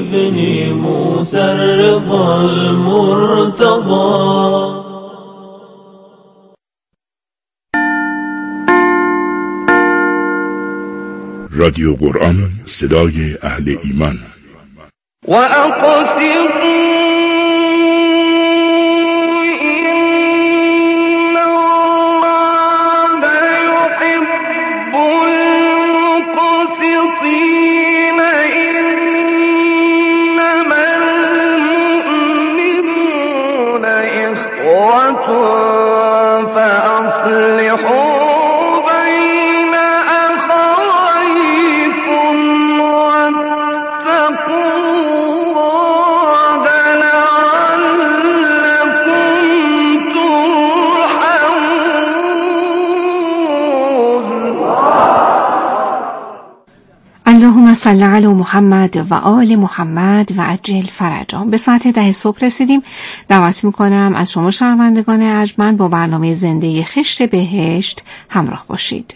ابن موسى الرضا المرتضى. رادیو قرآن، صدای اهل ایمان. و اقسطوا ان الله يحب المقسطين انما المؤمنون اخوة فاصلحوا اللهم صل علی محمد و آل محمد و عجل فرجهم. به ساعت 10 صبح رسیدیم. دعوت میکنم از شما شنوندگان ارجمند با برنامه زنده خشت بهشت همراه باشید.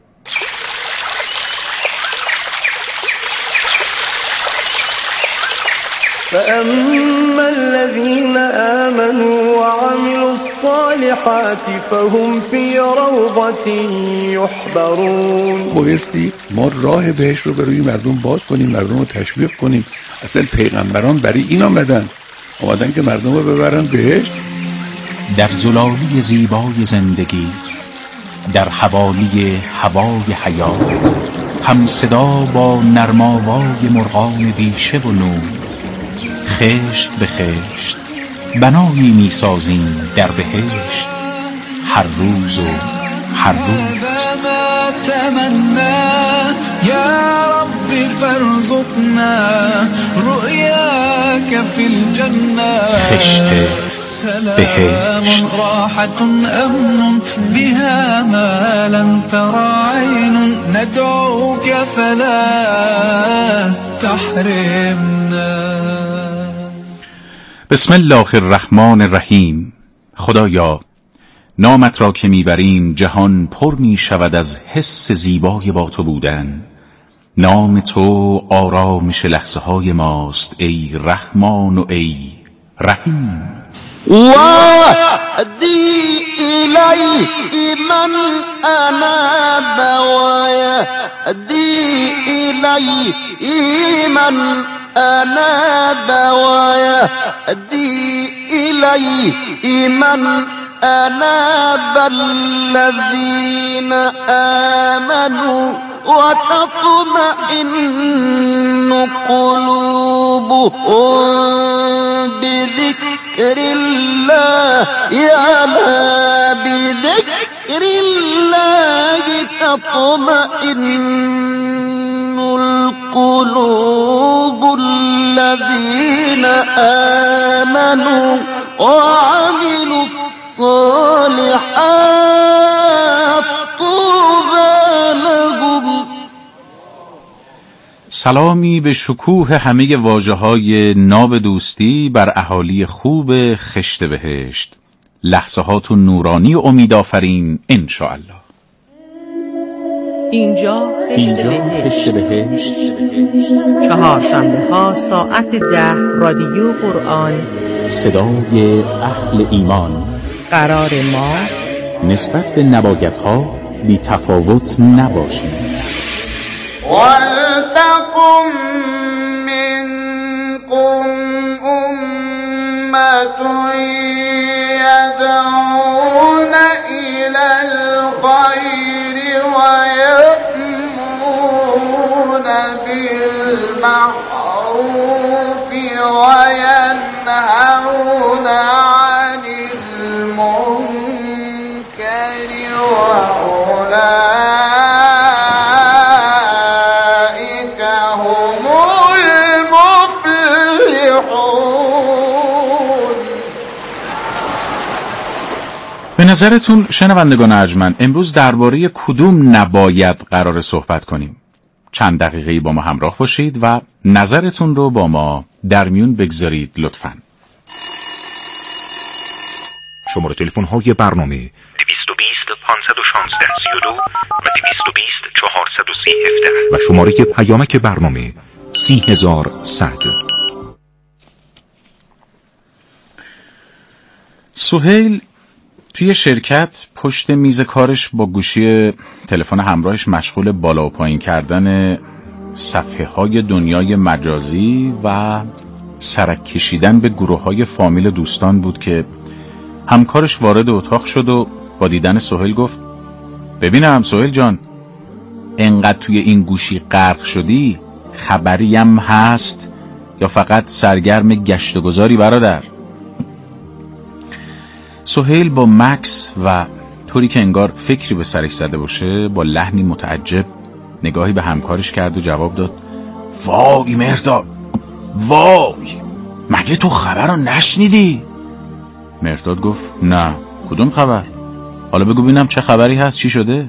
فأما الذين آمنوا وعملوا الصالحات فهم في روضة يحبرون. بایستی ما راه بهشت رو برای مردم باز کنیم، مردم رو تشویق کنیم. اصلا پیغمبران برای این آمدن که مردم رو ببرن بهشت. در زلالی زیبای زندگی، در حوالی هوای حیات، هم صدا با نرماوای مرغان بیشه و نور، خشت به خشت بنایی میسازیم در بهشت، هر روز و هر روز. تمنا یا رب فرزقنا رؤیاک فی الجنه. خشت بهشت. راحة امن بها ما لم تر عین ندعوک فلا تحرمنا. بسم الله الرحمن الرحیم. خدایا نامت را که میبریم جهان پر می شود از حس زیبای با تو بودن. نام تو آرامش لحظه های ماست ای رحمان و ای رحیم. وَهْدِي إِلَيْهِ مَنْ أَنَابَ وَيَهْدِي إِلَيْهِ مَنْ أَنَابَ وَيَهْدِي إِلَيْهِ مَنْ أَنَابَ الَّذِينَ آمَنُوا وَتَطْمَئِنُّ قُلُوبُهُم بِذِكْرِ اللَّهِ أَلَا بِذِكْرِ اللَّهِ تَطْمَئِنُّ الْقُلُوبُ. الَّذِينَ آمَنُوا وَعَمِلُوا الصَّالِحَاتِ طُوبَى لَهُمْ. سلامی به شکوه همه واژه‌های ناب دوستی بر اهالی خوب خشت بهشت. لحظات نورانی و امیدآفرین انشاءالله. اینجا خشت بهشت. چهارشنبه ها ساعت 10 رادیو قرآن، صدای اهل ایمان. قرار ما نسبت به نبایت ها بی تفاوت نباشیم. وَلْتَقُمْ مِنْكُمْ أُمَّةٌ يَدْعُونَ إِلَى الْخَيْرِ وَيَأْمُرُونَ بِالْمَعْرُوفِ وَيَنْهَوْنَ عَنِ الْمُنكَرِ وَأُولَئِكَ هُمُ الْمُفْلِحُونَ. به نظرتون شنوندگان ارجمند امروز درباره کدوم نباید قرار صحبت کنیم؟ چند دقیقه‌ای با ما همراه باشید و نظرتون رو با ما در میون بگذارید لطفاً. شماره تلفن های برنامه 220 516 32 و 220 430 17 و شماره پیامک برنامه 30100. سهیل توی شرکت پشت میز کارش با گوشی تلفن همراهش مشغول بالا و پایین کردن صفحه های دنیای مجازی و سرک کشیدن به گروه های فامیل دوستان بود که همکارش وارد اتاق شد و با دیدن سهیل گفت ببینم سهیل جان، انقدر توی این گوشی غرق شدی، خبریم هست یا فقط سرگرم گشت و گذاری برادر؟ سهیل با مکس و طوری که انگار فکری به سرش زده باشه با لحنی متعجب نگاهی به همکارش کرد و جواب داد وای مهرداد، وای مگه تو خبر رو نشنیدی؟ مهرداد گفت نه، کدوم خبر؟ حالا بگو ببینم چه خبری هست، چی شده؟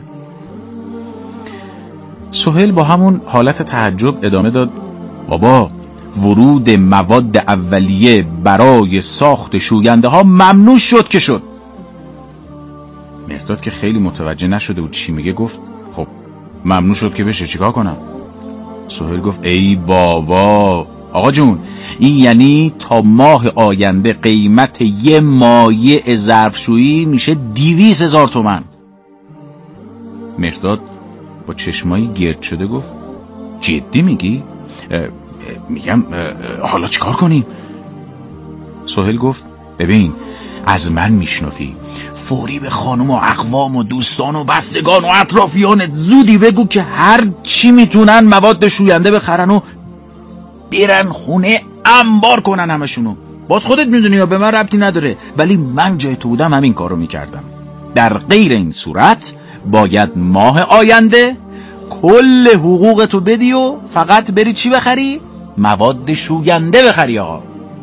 سهیل با همون حالت تعجب ادامه داد بابا، ورود مواد اولیه برای ساخت شوینده ها ممنوع شد که شد. مهرداد که خیلی متوجه نشده بود چی میگه گفت خب ممنوع شد که بشه، چیکار کنم؟ سهیل گفت ای بابا آقا جون، این یعنی تا ماه آینده قیمت یه مایع ظرفشویی میشه 200,000 تومان. مهرداد با چشمایی گرد شده گفت جدی میگی؟ میگم حالا چیکار کنیم؟ سهیل گفت ببین، از من میشنفی، فوری به خانم و اقوام و دوستان و بستگان و اطرافیانت زودی بگو که هر چی میتونن مواد شوینده بخرن و بیرن خونه انبار کنن همشونو. باز خودت میدونی یا به من ربطی نداره، ولی من جای تو بودم همین کارو میکردم. در غیر این صورت باید ماه آینده کل حقوقتو بدی و فقط بری چی بخری؟ مواد شوینده بخری. آقا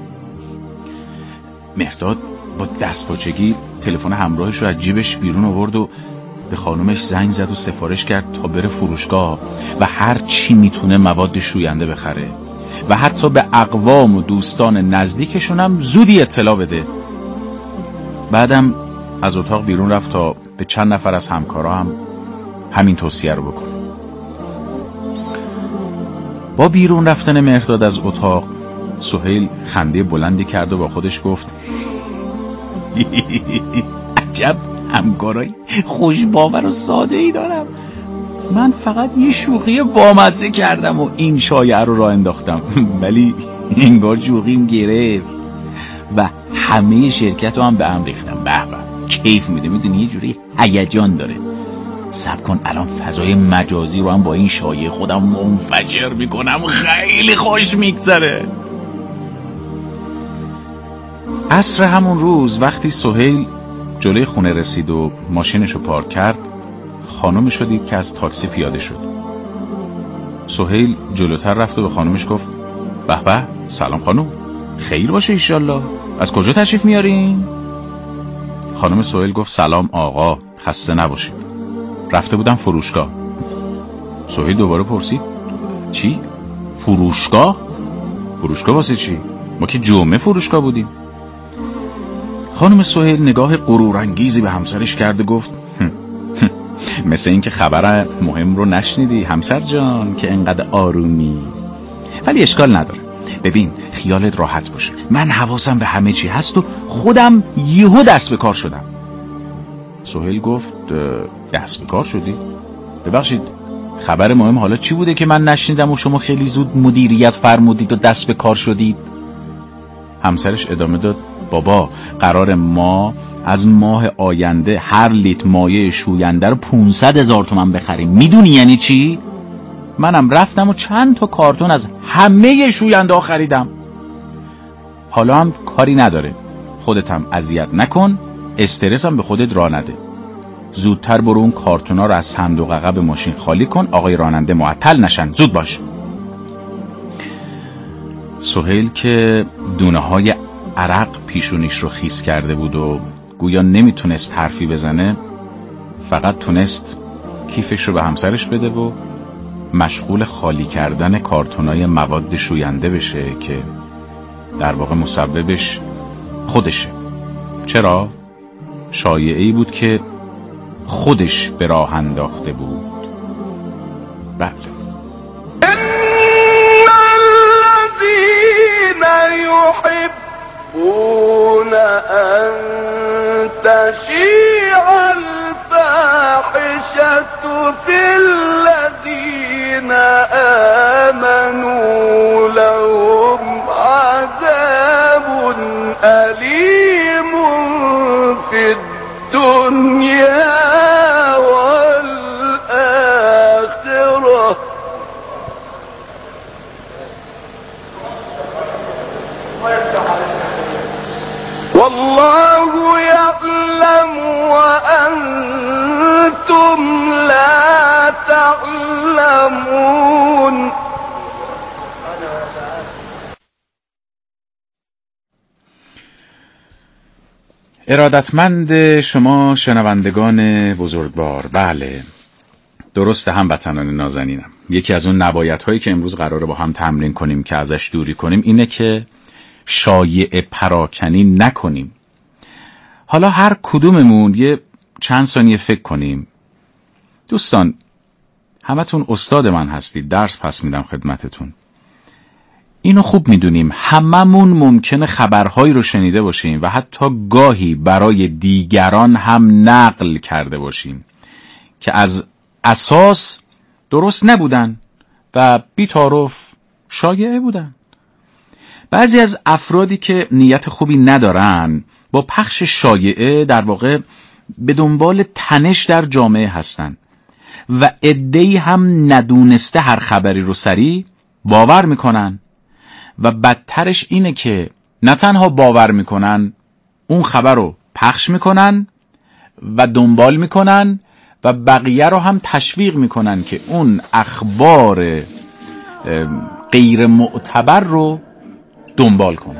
مهرداد با دستپاچگی تلفن همراهش رو از جیبش بیرون آورد و به خانومش زنگ زد و سفارش کرد تا بره فروشگاه و هر چی میتونه مواد شوینده بخره و حتی به اقوام و دوستان نزدیکشون هم زودی اطلاع بده. بعدم از اتاق بیرون رفت تا به چند نفر از همکارا هم همین توصیه رو بکنه. با بیرون رفتن مهرداد از اتاق، سهیل خنده بلندی کرد و با خودش گفت عجب همکارای خوش باور و ساده ای دارم. من فقط یه شوخی بامزه کردم و این شایعه رو راه انداختم ولی انگار شوخیم گرفت و همه شرکت رو هم به هم ریختم. به به کیف میده، میدونی یه جوری هیجان داره. صبر کن الان فضای مجازی رو هم با این شایعه خودم منفجر میکنم، خیلی خوش میگذره. عصر همون روز وقتی سهیل جلوی خونه رسید و ماشینشو پارک کرد، خانومش رو دید که از تاکسی پیاده شد. سهیل جلوتر رفت و به خانومش گفت به به، سلام خانوم، خیر باشه ایشالله، از کجا تشریف میارین؟ خانوم سهیل گفت سلام آقا، خسته نباشید، رفته بودم فروشگاه. سهیل دوباره پرسید چی؟ فروشگاه؟ فروشگاه واسه چی؟ ما که جمعه فروشگاه بودیم. خانم سهیل نگاه غرورانگیزی به همسرش کرد و گفت مثل این که خبر مهم رو نشنیدی همسر جان که انقدر آرومی. ولی اشکال نداره، ببین خیالت راحت باشه، من حواسم به همه چی هست و خودم یهو دست به کار شدم. سهیل گفت دست به کار شدی؟ ببخشید خبر مهم حالا چی بوده که من نشنیدم و شما خیلی زود مدیریت فرمودید و دست به کار شدید؟ همسرش ادامه داد بابا، قرار ما از ماه آینده هر لیتر مایع شوینده رو 500,000 تومان بخریم. میدونی یعنی چی؟ منم رفتم و چند تا کارتون از همه شوینده ها خریدم. حالا هم کاری نداره، خودت هم اذیت نکن، استرس هم به خودت راه نده. زودتر برو اون کارتونا رو از صندوق عقب ماشین خالی کن، آقای راننده معطل نشن، زود باش. سهیل که دونه های عرق پیشونیش رو خیس کرده بود و گویا نمیتونست حرفی بزنه، فقط تونست کیفش رو به همسرش بده و مشغول خالی کردن کارتونای مواد شوینده بشه که در واقع مسببش خودشه. چرا؟ شایعه‌ای بود که خودش به راه انداخته بود. بله. الذين يحبون أن في الذين آمنوا لهم عذاب أليم في الدنيا والآخرة والله يعلم وأنتم لا تعلمون. ارادتمند شما شنوندگان بزرگوار، بله درسته هموطنان نازنینم، یکی از اون نبایت هایی که امروز قراره با هم تمرین کنیم که ازش دوری کنیم اینه که شایعه پراکنی نکنیم. حالا هر کدوممون یه چند ثانیه فکر کنیم. دوستان همتون استاد من هستید، درس پس میدم خدمتتون. اینو خوب میدونیم هممون ممکنه خبرهایی رو شنیده باشیم و حتی گاهی برای دیگران هم نقل کرده باشیم که از اساس درست نبودن و بی‌تعارف شایعه بودن. بعضی از افرادی که نیت خوبی ندارن با پخش شایعه در واقع به دنبال تنش در جامعه هستن و عده‌ای هم ندونسته هر خبری رو سریع باور میکنن و بدترش اینه که نه تنها باور میکنن، اون خبر رو پخش میکنن و دنبال میکنن و بقیه رو هم تشویق میکنن که اون اخبار غیر معتبر رو دنبال کنن.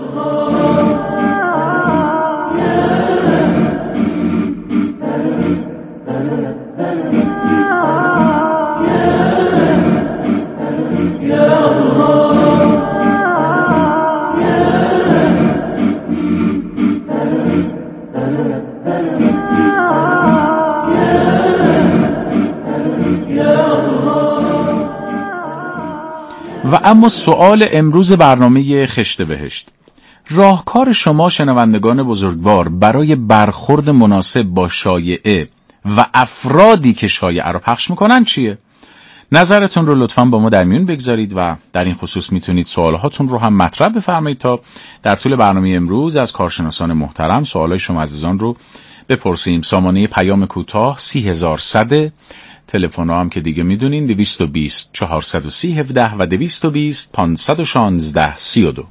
و اما سوال امروز برنامه خشت بهشت، راهکار شما شنوندگان بزرگوار برای برخورد مناسب با شایعه و افرادی که شایعه رو پخش میکنن چیه؟ نظرتون رو لطفاً با ما در میون بگذارید و در این خصوص میتونید سوالهاتون رو هم مطرح بفرمایید تا در طول برنامه امروز از کارشناسان محترم سوالای شما عزیزان رو بپرسیم. سامانه پیام کوتاه 3100، تلفن هم که دیگه میدونین 220 430 17 و 220 516 32.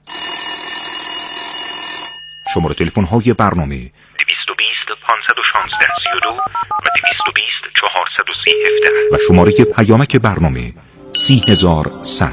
شماره تلفن های برنامه 220 516 32 و 220 430 17 و شماره پیامک برنامه 30100.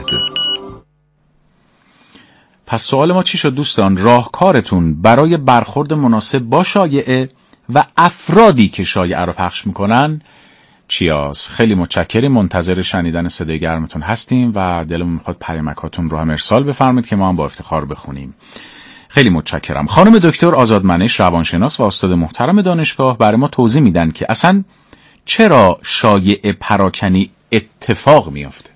پس سوال ما چی شد دوستان؟ راهکارتون برای برخورد مناسب با شایعه و افرادی که شایعه رو پخش میکنن چیاست؟ خیلی متشکریم، منتظر شنیدن صدای گرمتون هستیم و دلمون میخواد پیامکاتون رو هم ارسال بفرمایید که ما هم با افتخار بخونیم. خیلی متشکرم. خانم دکتر آزادمنش، روانشناس و استاد محترم دانشگاه، برای ما توضیح میدن که اصلا چرا شایعه پراکنی اتفاق میافته.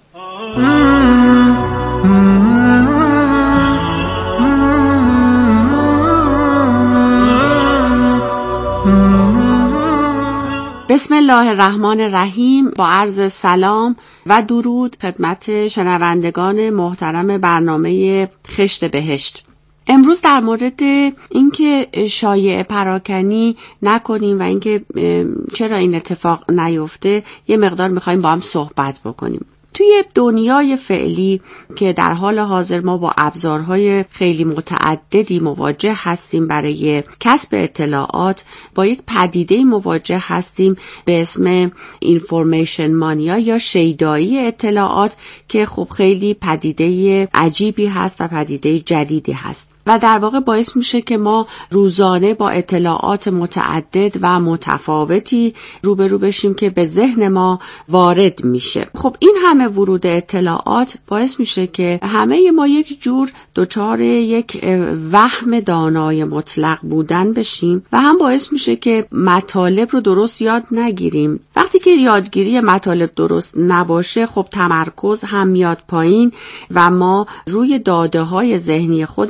بسم الله الرحمن الرحیم. با عرض سلام و درود خدمت شنوندگان محترم برنامه خشت بهشت. امروز در مورد اینکه شایعه پراکنی نکنیم و اینکه چرا این اتفاق نیفته یه مقدار میخوایم با هم صحبت بکنیم. توی دنیای فعلی که در حال حاضر ما با ابزارهای خیلی متعددی مواجه هستیم برای کسب اطلاعات، با یک پدیده مواجه هستیم به اسم اینفورمیشن مانیا یا شیدایی اطلاعات که خب خیلی پدیده عجیبی هست و پدیده جدیدی هست و در واقع باعث میشه که ما روزانه با اطلاعات متعدد و متفاوتی روبرو بشیم که به ذهن ما وارد میشه. خب این همه ورود اطلاعات باعث میشه که همه ما یک جور دچار یک وهم دانای مطلق بودن بشیم و هم باعث میشه که مطالب رو درست یاد نگیریم. وقتی که یادگیری مطالب درست نباشه خب تمرکز هم میاد پایین و ما روی داده های ذهنی خودمون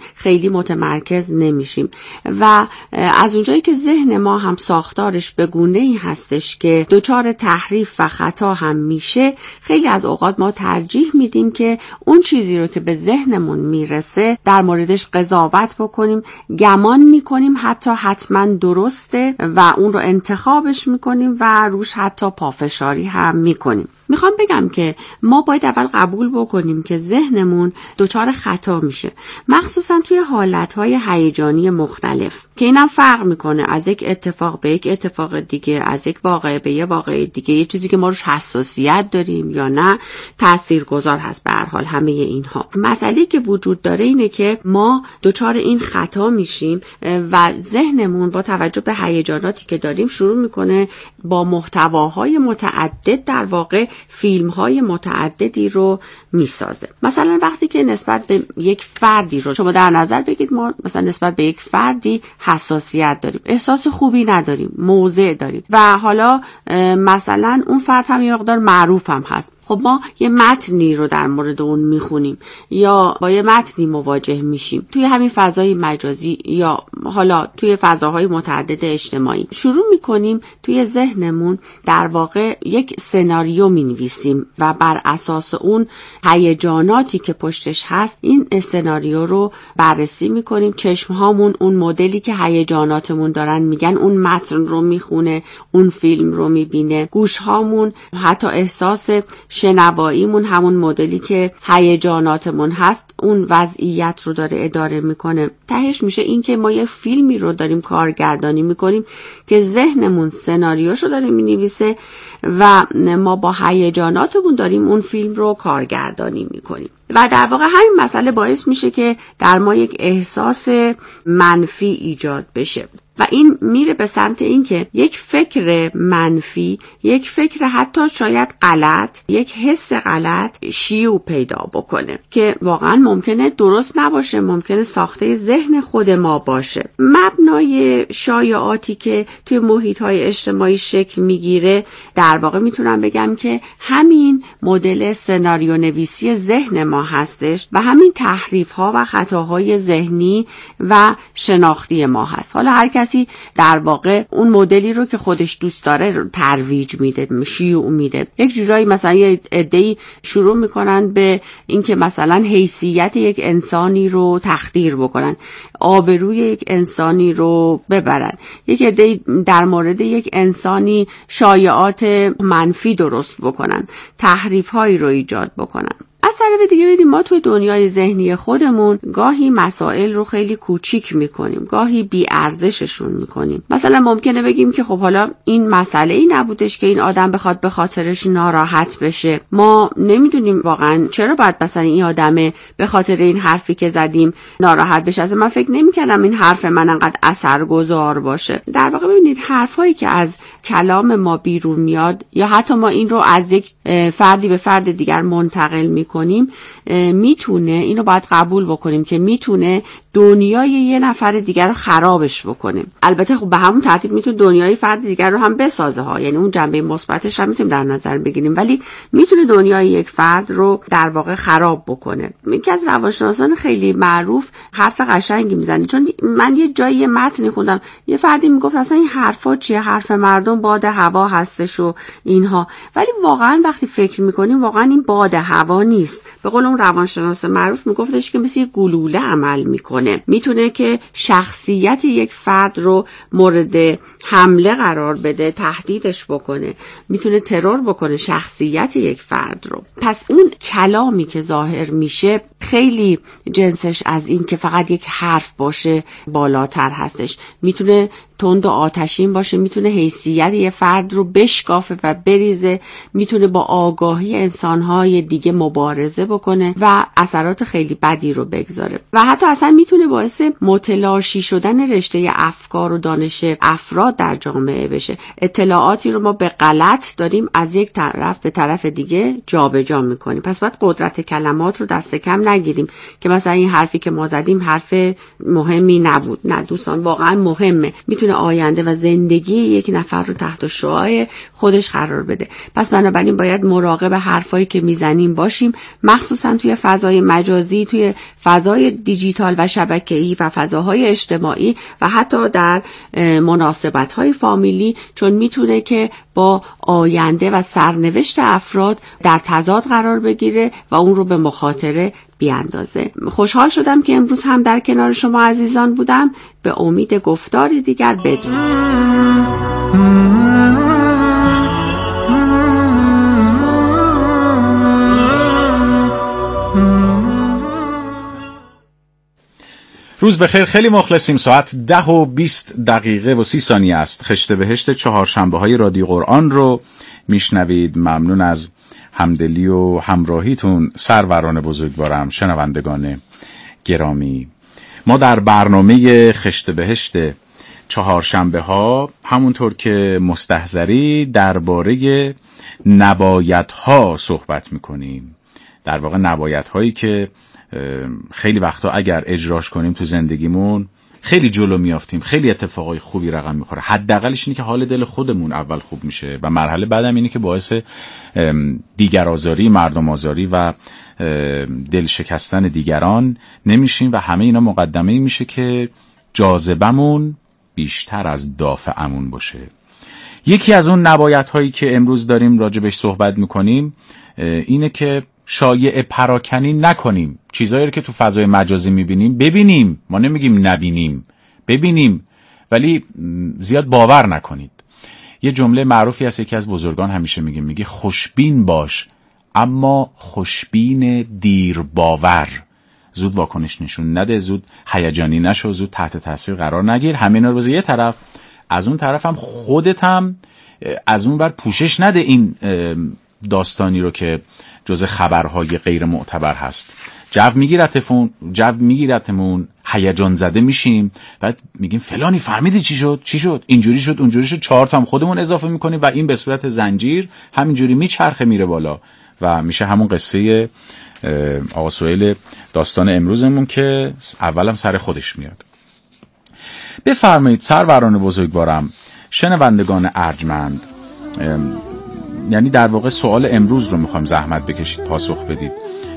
خیلی متمرکز نمیشیم و از اونجایی که ذهن ما هم ساختارش به گونه‌ای هستش که دچار تحریف و خطا هم میشه، خیلی از اوقات ما ترجیح میدیم که اون چیزی رو که به ذهنمون میرسه در موردش قضاوت بکنیم، گمان میکنیم حتما درسته و اون رو انتخابش میکنیم و روش حتی پافشاری هم میکنیم. میخوام بگم که ما باید اول قبول بکنیم که ذهنمون دچار خطا میشه، مخصوصا توی حالتهای هیجانی مختلف که اینم فرق میکنه از یک اتفاق به یک اتفاق دیگه، از یک واقعه به یک واقعه دیگه، یه چیزی که ما روش حساسیت داریم یا نه تاثیرگذار هست. به هر حال همه اینها مسئله که وجود داره اینه که ما دچار این خطا میشیم و ذهنمون با توجه به هیجاناتی که داریم شروع میکنه با محتواهای متعدد در واقع فیلم‌های متعددی رو میسازه. مثلا وقتی که نسبت به یک فردی رو شما در نظر بگید، ما مثلا نسبت به یک فردی حساسیت داریم، احساس خوبی نداریم، موضع داریم و حالا مثلا اون فرد هم یه مقدار معروف هم هست. خب ما یه متنی رو در مورد اون میخونیم یا با یه متنی مواجه میشیم توی همین فضای مجازی یا حالا توی فضاهای متعدد اجتماعی، شروع میکنیم توی ذهنمون در واقع یک سناریو مینویسیم و بر اساس اون هیجاناتی که پشتش هست این سناریو رو بررسی میکنیم. چشمهامون اون مدلی که هیجاناتمون دارن میگن اون متن رو میخونه، اون فیلم رو میبینه. گوشهامون حتی احساس شنواییمون همون مدلی که هیجاناتمون هست اون وضعیت رو داره اداره میکنه. تهش میشه این که ما یه فیلمی رو داریم کارگردانی میکنیم که ذهنمون سناریوش رو داره مینویسه و ما با هیجاناتمون داریم اون فیلم رو کارگردانی میکنیم و در واقع همین مسئله باعث میشه که در ما یک احساس منفی ایجاد بشه و این میره به سمت این که یک فکر منفی، یک فکر حتی شاید غلط، یک حس غلط شیوع پیدا بکنه که واقعا ممکنه درست نباشه، ممکنه ساخته ذهن خود ما باشه. مبنای شایعاتی که توی محیط‌های اجتماعی شکل میگیره در واقع میتونم بگم که همین مدل سناریو نویسی ذهن ما هستش و همین تحریف‌ها و خطاهای ذهنی و شناختی ما هست. حالا هر کسی در واقع اون مدلی رو که خودش دوست داره ترویج میده، شیوع میده. یک جورایی مثلا یه عده‌ای شروع میکنن به اینکه مثلا حیثیت یک انسانی رو تخدیر بکنن، آبروی یک انسانی رو ببرن. یک عده‌ای در مورد یک انسانی شایعات منفی درست بکنن، تحریف‌هایی رو ایجاد بکنن. از طرف دیگه ببینیم ما توی دنیای ذهنی خودمون گاهی مسائل رو خیلی کوچیک میکنیم، گاهی بی ارزششون میکنیم. مثلا ممکنه بگیم که خب حالا این مسئله ای نبودش که این آدم بخواد به خاطرش ناراحت بشه. ما نمیدونیم واقعا چرا باید مثلا این آدم به خاطر این حرفی که زدیم ناراحت بشه. اصلا من فکر نمیکردم این حرف من انقدر اثرگذار باشه. در واقع ببینید حرفایی که از کلام ما بیرون میاد یا حتی ما این رو از یک فردی به فرد دیگر منتقل میکنیم میتونه، اینو باید قبول بکنیم که میتونه دنیای یه نفر دیگر رو خرابش بکنه. البته خب به همون ترتیب میتونه دنیای فرد دیگر رو هم بسازه ها، یعنی اون جنبه مثبتش هم میتونیم در نظر بگیریم، ولی میتونه دنیای یک فرد رو در واقع خراب بکنه. یکی از روانشناسان خیلی معروف حرف قشنگی میزنه، چون من یه جایی متن خوندم یه فردی میگفت اصلا این حرفا چیه، حرف مردم باد هوا هستش و اینها، ولی واقعا وقتی فکر میکنیم واقعا این باد هوا نیست. به قول اون روانشناس معروف میگفتش که مثل یه گلوله عمل میکنه، میتونه که شخصیت یک فرد رو مورد حمله قرار بده، تهدیدش بکنه، میتونه ترور بکنه شخصیت یک فرد رو. پس اون کلامی که ظاهر میشه خیلی جنسش از این که فقط یک حرف باشه بالاتر هستش. میتونه تند و آتشین باشه، میتونه حیثیت یه فرد رو بشکافه و بریزه، میتونه با آگاهی انسانهای دیگه مبارزه بکنه و اثرات خیلی بدی رو بگذاره و حتی اصلا میتونه باعث متلاشی شدن رشته افکار و دانش افراد در جامعه بشه. اطلاعاتی رو ما به غلط داریم از یک طرف به طرف دیگه جابجا میکنیم. پس باید قدرت کلمات رو دست کم نگیریم که مثلا این حرفی که ما زدیم حرف مهمی نبود. نه دوستان، واقعا مهمه، میتونه آینده و زندگی یک نفر رو تحت شعاع خودش قرار بده. پس بنابراین باید مراقب حرفایی که میزنیم باشیم، مخصوصا توی فضای مجازی، توی فضای دیجیتال و شبکه‌ای و فضاهای اجتماعی و حتی در مناسبت‌های فامیلی، چون میتونه که با آینده و سرنوشت افراد در تضاد قرار بگیره و اون رو به مخاطره بیاندازه. خوشحال شدم که امروز هم در کنار شما عزیزان بودم. به امید گفتاری دیگر بدرود. روز بخیر، خیلی مخلصیم. ساعت 10:20 است. خشت بهشت چهارشنبه‌های رادیو قرآن رو میشنوید. ممنون از همدلی و همراهیتون سروران بزرگوارم، شنوندگان گرامی. ما در برنامه خشت بهشت چهارشنبه‌ها همونطور که مستحضری درباره نبایدها صحبت میکنیم. در واقع نبایدهایی که خیلی وقتا اگر اجراش کنیم تو زندگیمون خیلی جلو میافتیم، خیلی اتفاقای خوبی رقم میخوره. حداقلش اینه که حال دل خودمون اول خوب میشه و مرحله بعدم اینه که باعث دیگر آزاری، مردم آزاری و دل شکستن دیگران نمیشیم و همه اینا مقدمه میشه که جاذبمون بیشتر از دافعمون باشه. یکی از اون نبایدهایی که امروز داریم راجبش صحبت میکنیم اینه که شایعه پراکنی نکنیم. چیزایی رو که تو فضای مجازی میبینیم ببینیم، ما نمیگیم نبینیم، ببینیم، ولی زیاد باور نکنید. یه جمله معروفی هست، یکی از بزرگان همیشه میگه خوشبین باش اما خوشبین دیر باور. زود واکنش نشون نده، زود هیجانی نشو، زود تحت تاثیر قرار نگیر. همینا رو بذار یه طرف، از اون طرف هم خودت هم از اون ور پوشش نده این داستانی رو که جز خبرهای غیر معتبر هست. جو میگیرتمون، هیجان زده میشیم، بعد میگیم فلانی فهمیدی چی شد، اینجوری شد اونجوری شد، 4 تا هم خودمون اضافه میکنیم و این به صورت زنجیر همینجوری میچرخه میره بالا و میشه همون قصه آقا سهیل داستان امروزمون که اولم سر خودش میاد. بفرمایید سروران بزرگوارم، شنوندگان ارجمند، یعنی در واقع سوال امروز رو میخوام زحمت بکشید پاسخ بدید.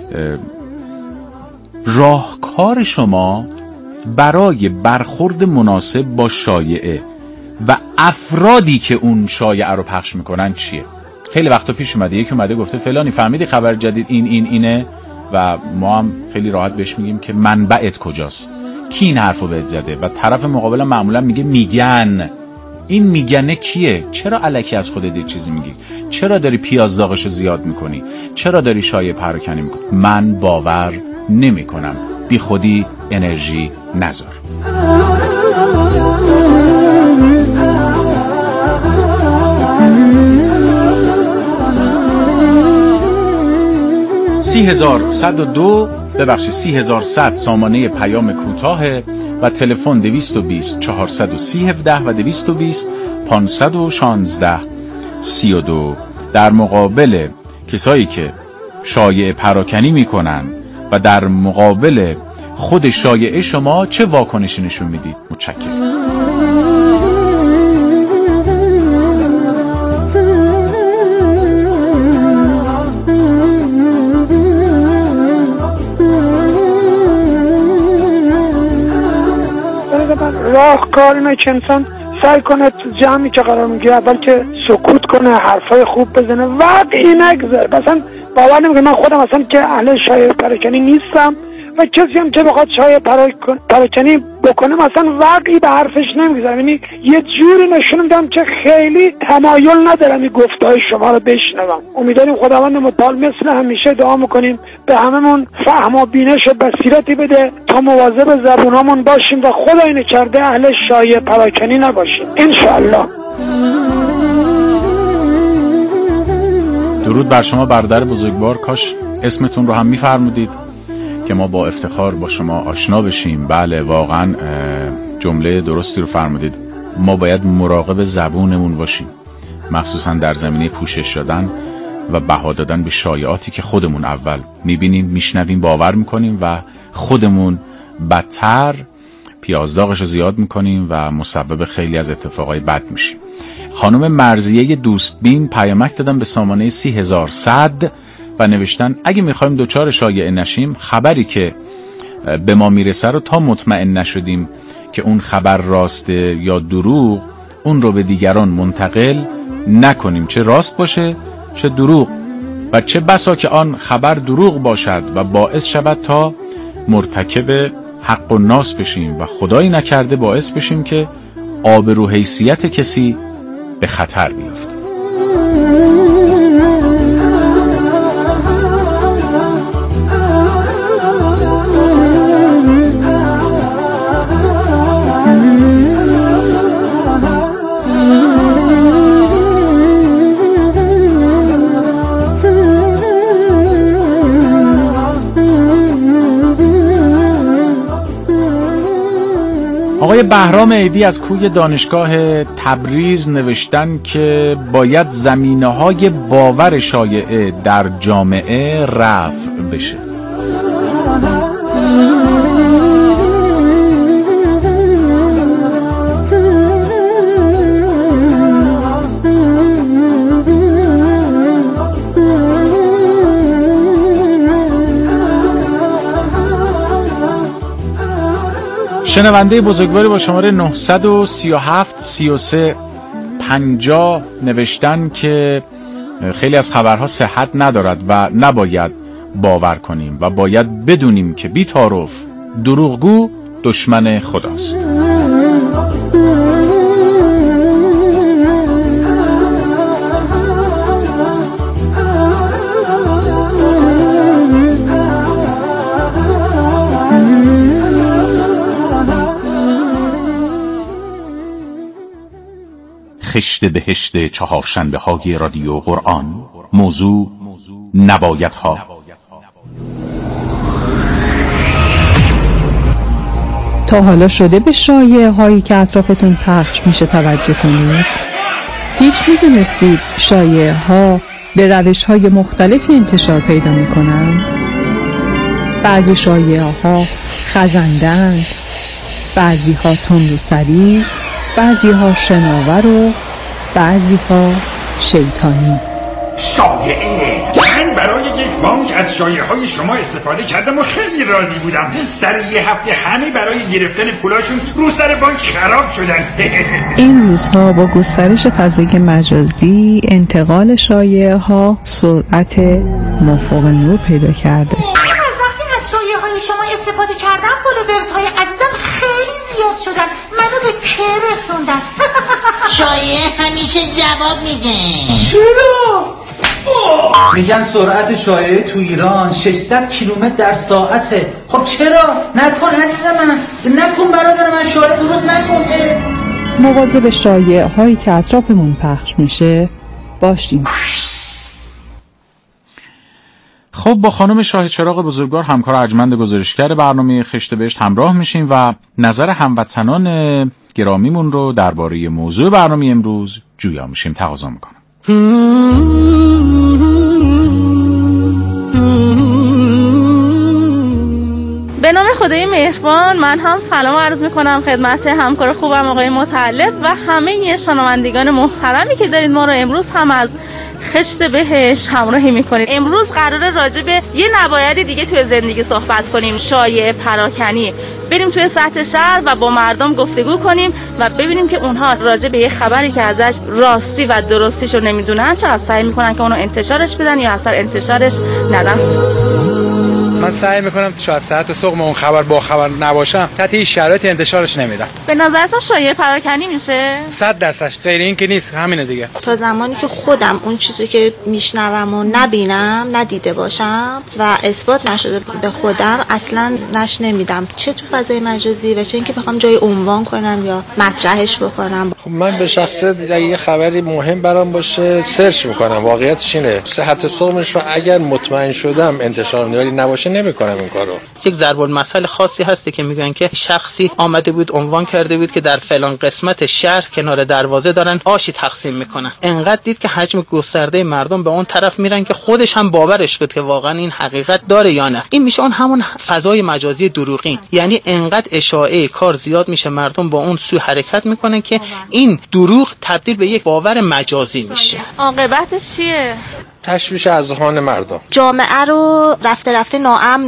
راهکار شما برای برخورد مناسب با شایعه و افرادی که اون شایعه رو پخش میکنن چیه؟ خیلی وقتا پیش اومده یکی اومده گفته فلانی فهمیدی خبر جدید اینه و ما هم خیلی راحت بهش میگیم که منبعت کجاست، کی این حرفو بهت زده، و طرف مقابل معمولا میگه میگن. این میگنه کیه؟ چرا الکی از خودت یه چیزی میگی؟ چرا داری پیاز داغشو زیاد میکنی؟ چرا داری شایعه پراکنی میکنی؟ من باور نمیکنم. بی خودی انرژی نذار. ببخشید 30,100 سامانه پیام کوتاه و تلفن 220 430 17 و 220 516 32. در مقابل کسایی که شایعه پراکنی میکنن و در مقابل خود شایعه شما چه واکنشی نشون میدید؟ متشکرم. راهکار اینه که انسان سعی کنه تو جمعی که قرار میگیره اول که سکوت کنه، حرفای خوب بزنه، وقتی نگذاره. مثلا باور نمیکنه من خودم اصلا که اهل شایعه پراکنی نیستم و کسی هم که بخواد شایعه پراکنی بکنه مثلا وقتی به حرفش نمیگذارم، یعنی یه جوری نشون میدم که خیلی تمایل ندارم این گفتهای شما رو بشنوم. امیدواریم خداوند متعال مثل همیشه دعا میکنیم به هممون فهم و بینش و بصیرتی بده تا مواظب زبونامون باشیم و خدا اینو کرده اهل شایعه پراکنی نباشیم انشاءالله. درود بر شما برادر بزرگوار، کاش اسمتون رو هم میفرمودید که ما با افتخار با شما آشنا بشیم. بله واقعا جمله درستی رو فرمودید. ما باید مراقب زبونمون باشیم، مخصوصا در زمینه پوشش دادن و بها دادن به شایعاتی که خودمون اول میبینیم، میشنویم، باور میکنیم و خودمون بدتر پیازداغش رو زیاد میکنیم و مسبب خیلی از اتفاقای بد میشیم. خانم مرضیه دوستبین پیامک دادن به سامانه 30100 و نوشتن اگه میخوایم دوچار شایعه نشیم، خبری که به ما میرسه رو تا مطمئن نشدیم که اون خبر راسته یا دروغ، اون رو به دیگران منتقل نکنیم، چه راست باشه چه دروغ، و چه بسا که آن خبر دروغ باشد و باعث شود تا مرتکب حق و ناس بشیم و خدایی نکرده باعث بشیم که آبرو حیثیت کسی به خطر بیفته. آقای بهرام عیدی از کوی دانشگاه تبریز نوشتن که باید زمینه‌های باور شایعه در جامعه رفع بشه. شنونده بزرگواری با شماره 937 33 50 نوشتن که خیلی از خبرها صحت ندارد و نباید باور کنیم و باید بدونیم که بی تعارف دروغگو دشمن خداست. خشت بهشت چهارشنبه های رادیو قرآن. موضوع نبایدها. تا حالا شده به شایعه هایی که اطرافتون پخش میشه توجه کنید؟ هیچ میدونستید شایعه ها به روش های مختلفی انتشار پیدا میکنن؟ بعضی شایعه ها خزندند، بعضی ها تند و سریع، بعضی ها شناور و بعضی ها شیطانی. شایعه؟ من برای یک بانک از شایعه های شما استفاده کردم و خیلی راضی بودم. سر یه هفته همه برای گرفتن پولاشون رو سر بانک خراب شدن. این روزها با گسترش فضای مجازی انتقال شایعه ها سرعت مافوق نور پیدا کرده. از وقتی از شایعه های شما استفاده کردم فالوورز های عزیزم خیلی زیاد شدن، منو به که رسوندن. شایعه همیشه جواب میده. چرا؟ میگن سرعت شایعه تو ایران 600 کیلومتر در ساعته. خب چرا؟ نکن عزیز من، نکن برادر من، شایعه درست نکن. مواظب شایعه هایی که اطرافمون پخش میشه باشیم. خب با خانم شاه چراغ بزرگوار همکار ارجمند گزارشگر برنامه خشت بهشت همراه میشیم و نظر هموطنان گرامیمون رو درباره موضوع برنامه امروز جویا میشیم تقاضا میکنم. به نام خدای مهربان، من هم سلام عرض میکنم خدمت همکار خوبم آقای متعلق و همه شنوندگان محترمی که دارید ما رو امروز هم از خشت بهشت همراهی میکنید. امروز قراره راجع به یه نبایدی دیگه توی زندگی صحبت کنیم، شایعه پراکنی. بریم توی سطح شهر و با مردم گفتگو کنیم و ببینیم که اونها راجع به یه خبری که ازش راستی و درستیشو نمیدونن چقدر سعی میکنن که اونو انتشارش بدن یا اصلا انتشارش ندن. من سعی میکنم تا ساعت سقم اون خبر با خبر نباشم تحت هیچ شرایطی انتشارش نمیدم. به نظرتون شایعه پراکنی میشه؟ 100% غیر این که نیست، همینه دیگه. تا زمانی که خودم اون چیزی که میشنوم و نبینم، ندیده باشم و اثبات نشده به خودم، اصلا نش نمیدم، چه تو فضای مجازی و چه اینکه بخوام جای عنوان کنم یا مطرحش بکنم. خب من به شخصه اگه یه خبری مهم برام باشه سرچ میکنم، واقعیتش اینه. صحت سقمش رو اگر مطمئن شدم انتشار نیازی نباشه نمیکنم این کارو. یک ضرب المثل خاصی هسته که میگن که شخصی آمده بود عنوان کرده بود که در فلان قسمت شهر کنار دروازه دارن آشی تقسیم میکنن. انقدر دید که حجم گسترده مردم به اون طرف میرن که خودش هم باورش بود که واقعا این حقیقت داره یا نه. این میشه اون همون فضای مجازی دروغین، یعنی انقدر اشاعه کار زیاد میشه مردم با اون سو حرکت میکنن که این دروغ تبدیل به یک باور مجازی میشه. عاقبتش چیه؟ تشویش اذهان مردم، جامعه رو رفته رفته ناامن